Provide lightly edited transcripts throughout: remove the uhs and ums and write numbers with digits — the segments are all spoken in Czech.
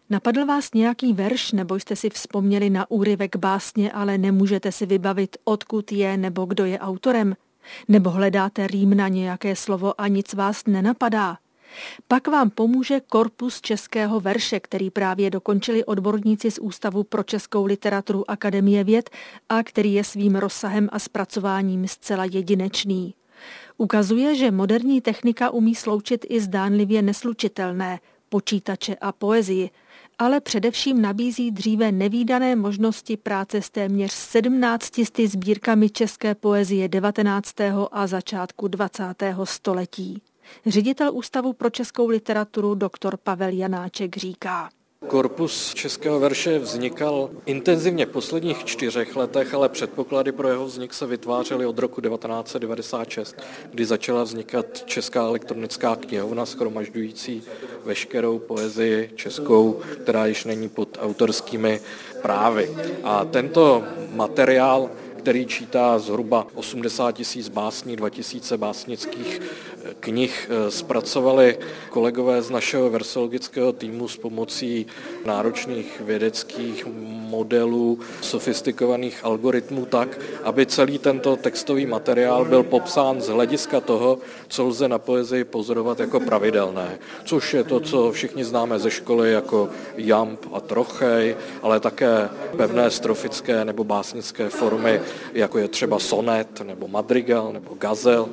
Napadl vás nějaký verš, nebo jste si vzpomněli na úryvek básně, ale nemůžete si vybavit, odkud je nebo kdo je autorem? Nebo hledáte rým na nějaké slovo a nic vás nenapadá? Pak vám pomůže korpus českého verše, který právě dokončili odborníci z Ústavu pro českou literaturu Akademie věd a který je svým rozsahem a zpracováním zcela jedinečný. Ukazuje, že moderní technika umí sloučit i zdánlivě neslučitelné, počítače a poezii, ale především nabízí dříve nevídané možnosti práce s téměř 17 sbírkami české poezie 19. a začátku 20. století. Ředitel Ústavu pro českou literaturu dr. Pavel Janáček říká. Korpus českého verše vznikal intenzivně v posledních 4 letech, ale předpoklady pro jeho vznik se vytvářely od roku 1996, kdy začala vznikat Česká elektronická knihovna shromažďující veškerou poezii českou, která již není pod autorskými právy. A tento materiál, který čítá zhruba 80 000 básní, 2000 básnických knih, zpracovali kolegové z našeho versologického týmu s pomocí náročných vědeckých modelů, sofistikovaných algoritmů tak, aby celý tento textový materiál byl popsán z hlediska toho, co lze na poezii pozorovat jako pravidelné, což je to, co všichni známe ze školy jako jamb a trochej, ale také pevné strofické nebo básnické formy, jako je třeba sonet nebo madrigal nebo gazel.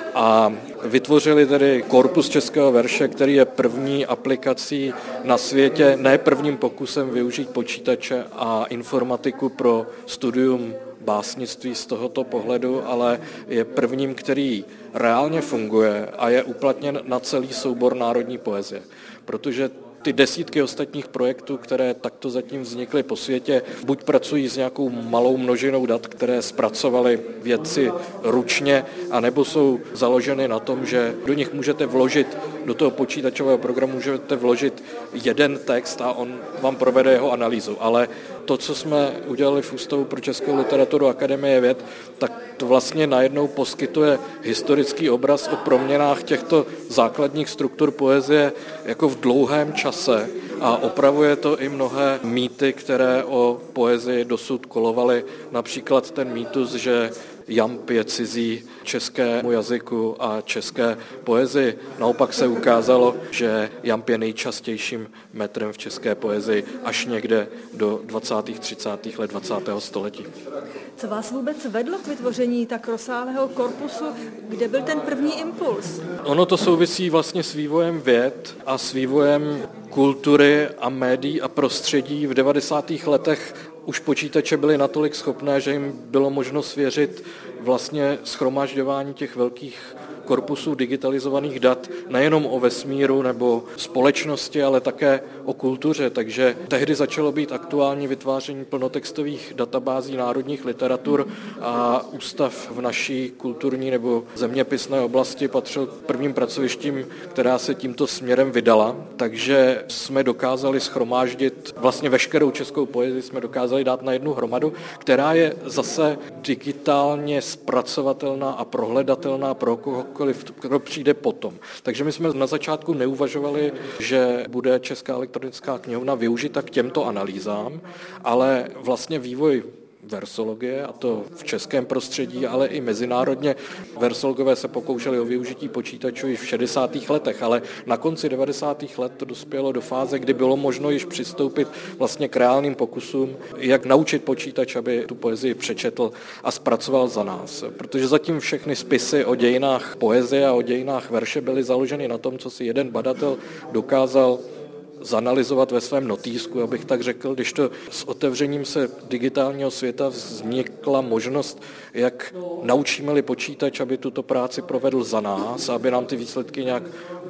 A vytvořili tedy korpus českého verše, který je první aplikací na světě, ne prvním pokusem využít počítače a informatiku pro studium básnictví z tohoto pohledu, ale je prvním, který reálně funguje a je uplatněn na celý soubor národní poezie. Protože ty desítky ostatních projektů, které takto zatím vznikly po světě, buď pracují s nějakou malou množinou dat, které zpracovali vědci ručně, anebo jsou založeny na tom, že do nich můžete vložit, do toho počítačového programu můžete vložit jeden text a on vám provede jeho analýzu. Ale to, co jsme udělali v Ústavu pro českou literaturu Akademie věd, tak to vlastně najednou poskytuje historický obraz o proměnách těchto základních struktur poezie jako v dlouhém čase a opravuje to i mnohé mýty, které o poezii dosud kolovaly. Například ten mýtus, že jamb je cizí českému jazyku a české poezii. Naopak se ukázalo, že jamb je nejčastějším metrem v české poezii až někde do 20. 30. let 20. století. Co vás vůbec vedlo k vytvoření tak rozsáhlého korpusu? Kde byl ten první impuls? Ono to souvisí vlastně s vývojem věd a s vývojem kultury a médií a prostředí. V 90. letech už počítače byly natolik schopné, že jim bylo možno svěřit vlastně shromažďování těch velkých korpusů digitalizovaných dat nejenom o vesmíru nebo společnosti, ale také o kultuře. Takže tehdy začalo být aktuální vytváření plnotextových databází národních literatur a ústav v naší kulturní nebo zeměpisné oblasti patřil k prvním pracovištím, která se tímto směrem vydala. Takže jsme dokázali shromáždit vlastně veškerou českou poezii, jsme dokázali dát na jednu hromadu, která je zase digitálně zpracovatelná a prohledatelná pro kohokoliv, kdo přijde potom. Takže my jsme na začátku neuvažovali, že bude Česká elektronická knihovna využita k těmto analýzám, ale vlastně vývoj versologie, a to v českém prostředí, ale i mezinárodně. Versologové se pokoušeli o využití počítačů již v 60. letech, ale na konci 90. let to dospělo do fáze, kdy bylo možno již přistoupit vlastně k reálným pokusům, jak naučit počítač, aby tu poezii přečetl a zpracoval za nás. Protože zatím všechny spisy o dějinách poezie a o dějinách verše byly založeny na tom, co si jeden badatel dokázal zanalyzovat ve svém notýsku, abych tak řekl, když to s otevřením se digitálního světa vznikla možnost, jak naučíme-li počítač, aby tuto práci provedl za nás, aby nám ty výsledky nějak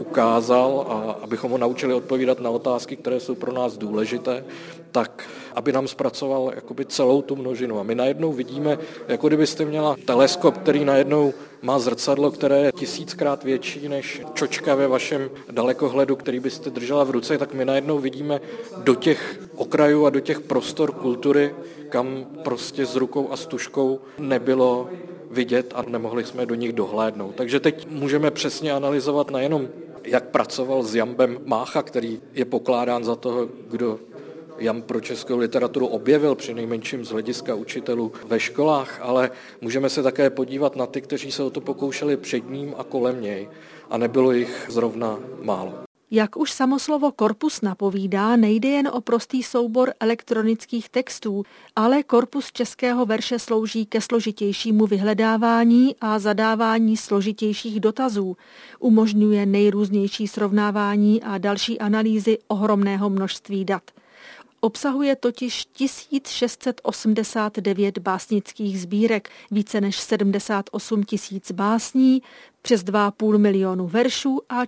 ukázal a abychom ho naučili odpovídat na otázky, které jsou pro nás důležité, tak aby nám zpracoval jakoby celou tu množinu. A my najednou vidíme, jako kdybyste měla teleskop, který najednou má zrcadlo, které je 1000krát větší než čočka ve vašem dalekohledu, který byste držela v ruce, tak my najednou vidíme do těch okrajů a do těch prostor kultury, kam prostě s rukou a s tužkou nebylo vidět a nemohli jsme do nich dohlédnout. Takže teď můžeme přesně analyzovat nejenom jak pracoval s jambem Mácha, který je pokládán za toho, kdo jamb pro českou literaturu objevil, přinejmenším z hlediska učitelů ve školách, ale můžeme se také podívat na ty, kteří se o to pokoušeli před ním a kolem něj. A nebylo jich zrovna málo. Jak už samoslovo korpus napovídá, nejde jen o prostý soubor elektronických textů, ale korpus českého verše slouží ke složitějšímu vyhledávání a zadávání složitějších dotazů. Umožňuje nejrůznější srovnávání a další analýzy ohromného množství dat. Obsahuje totiž 1689 básnických sbírek, více než 78 000 básní, přes 2,5 milionu veršů a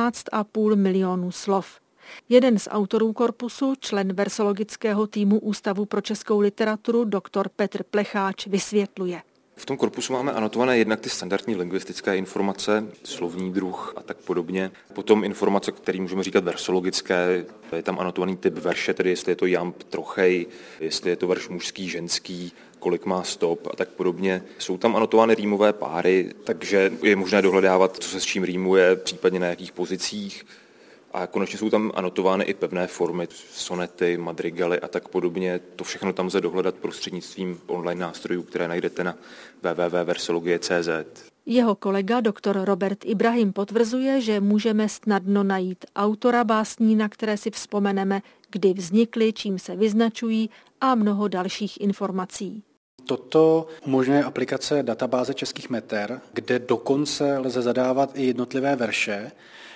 14,5 milionu slov. Jeden z autorů korpusu, člen versologického týmu Ústavu pro českou literaturu, doktor Petr Plecháč, vysvětluje. V tom korpusu máme anotované jednak ty standardní lingvistické informace, slovní druh a tak podobně. Potom informace, které můžeme říkat versologické, je tam anotovaný typ verše, tedy jestli je to jamb, trochej, jestli je to verš mužský, ženský, kolik má stop a tak podobně. Jsou tam anotovány rýmové páry, takže je možné dohledávat, co se s čím rýmuje, případně na jakých pozicích. A konečně jsou tam anotovány i pevné formy, sonety, madrigaly a tak podobně. To všechno tam lze dohledat prostřednictvím online nástrojů, které najdete na www.versologie.cz. Jeho kolega doktor Robert Ibrahim potvrzuje, že můžeme snadno najít autora básní, na které si vzpomeneme, kdy vznikly, čím se vyznačují a mnoho dalších informací. Toto umožňuje aplikace databáze českých meter, kde dokonce lze zadávat i jednotlivé verše.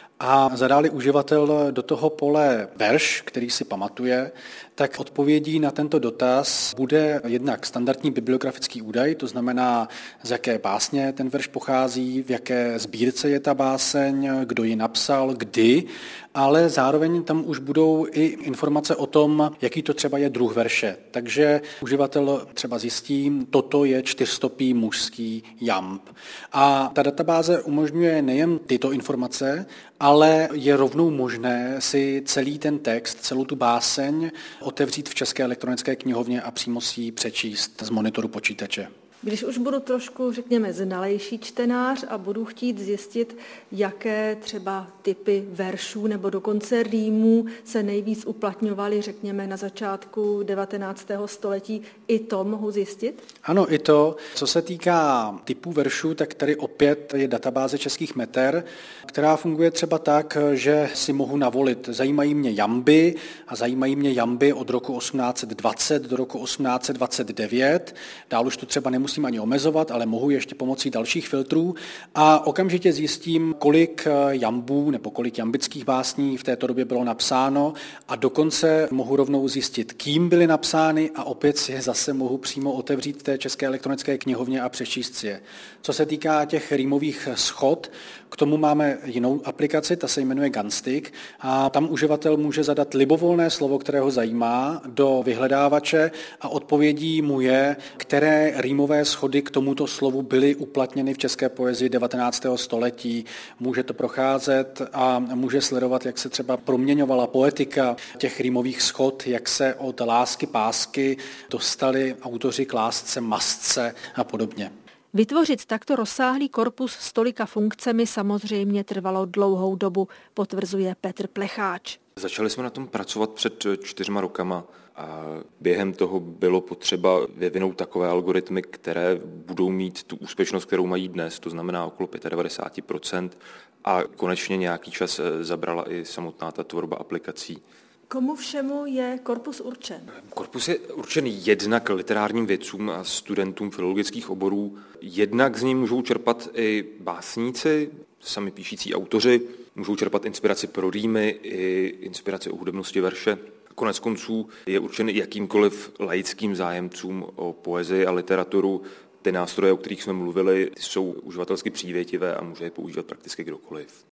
A zadá-li uživatel do toho pole verš, který si pamatuje, tak odpovědí na tento dotaz bude jednak standardní bibliografický údaj, to znamená, z jaké básně ten verš pochází, v jaké sbírce je ta báseň, kdo ji napsal, kdy, ale zároveň tam už budou i informace o tom, jaký to třeba je druh verše. Takže uživatel třeba zjistí, toto je 4stopý mužský jamb. A ta databáze umožňuje nejen tyto informace, ale je rovnou možné si celý ten text, celou tu báseň otevřít v České elektronické knihovně a přímo si ji přečíst z monitoru počítače. Když už budu trošku, řekněme, znalejší čtenář a budu chtít zjistit, jaké třeba typy veršů nebo dokonce rýmů se nejvíc uplatňovaly, řekněme, na začátku 19. století, i to mohu zjistit? Ano, i to. Co se týká typů veršů, tak tady opět je databáze českých meter, která funguje třeba tak, že si mohu navolit, zajímají mě jamby a zajímají mě jamby od roku 1820 do roku 1829. Dál už to třeba nemusím ani omezovat, ale mohu ještě pomocí dalších filtrů a okamžitě zjistím, kolik jambů nebo kolik jambických básní v této době bylo napsáno a dokonce mohu rovnou zjistit, kým byly napsány a opět si je zase mohu přímo otevřít v té České elektronické knihovně a přečíst si je. Co se týká těch rýmových schod, k tomu máme jinou aplikaci, ta se jmenuje Gunstick a tam uživatel může zadat libovolné slovo, které ho zajímá, do vyhledávače a odpovědí mu je, které rýmové schody k tomuto slovu byly uplatněny v české poezii 19. století. Může to procházet a může sledovat, jak se třeba proměňovala poetika těch rýmových schod, jak se od lásky pásky dostali autoři k lásce masce a podobně. Vytvořit takto rozsáhlý korpus s tolika funkcemi samozřejmě trvalo dlouhou dobu, potvrzuje Petr Plecháč. Začali jsme na tom pracovat před 4 rokama a během toho bylo potřeba vyvinout takové algoritmy, které budou mít tu úspěšnost, kterou mají dnes, to znamená okolo 95%, a konečně nějaký čas zabrala i samotná ta tvorba aplikací. Komu všemu je korpus určen? Korpus je určen jednak literárním vědcům a studentům filologických oborů. Jednak z ní můžou čerpat i básníci, sami píšící autoři, můžou čerpat inspiraci pro rýmy i inspiraci o hudebnosti verše. Konec konců je určen jakýmkoliv laickým zájemcům o poezii a literaturu. Ty nástroje, o kterých jsme mluvili, jsou uživatelsky přívětivé a může je používat prakticky kdokoliv.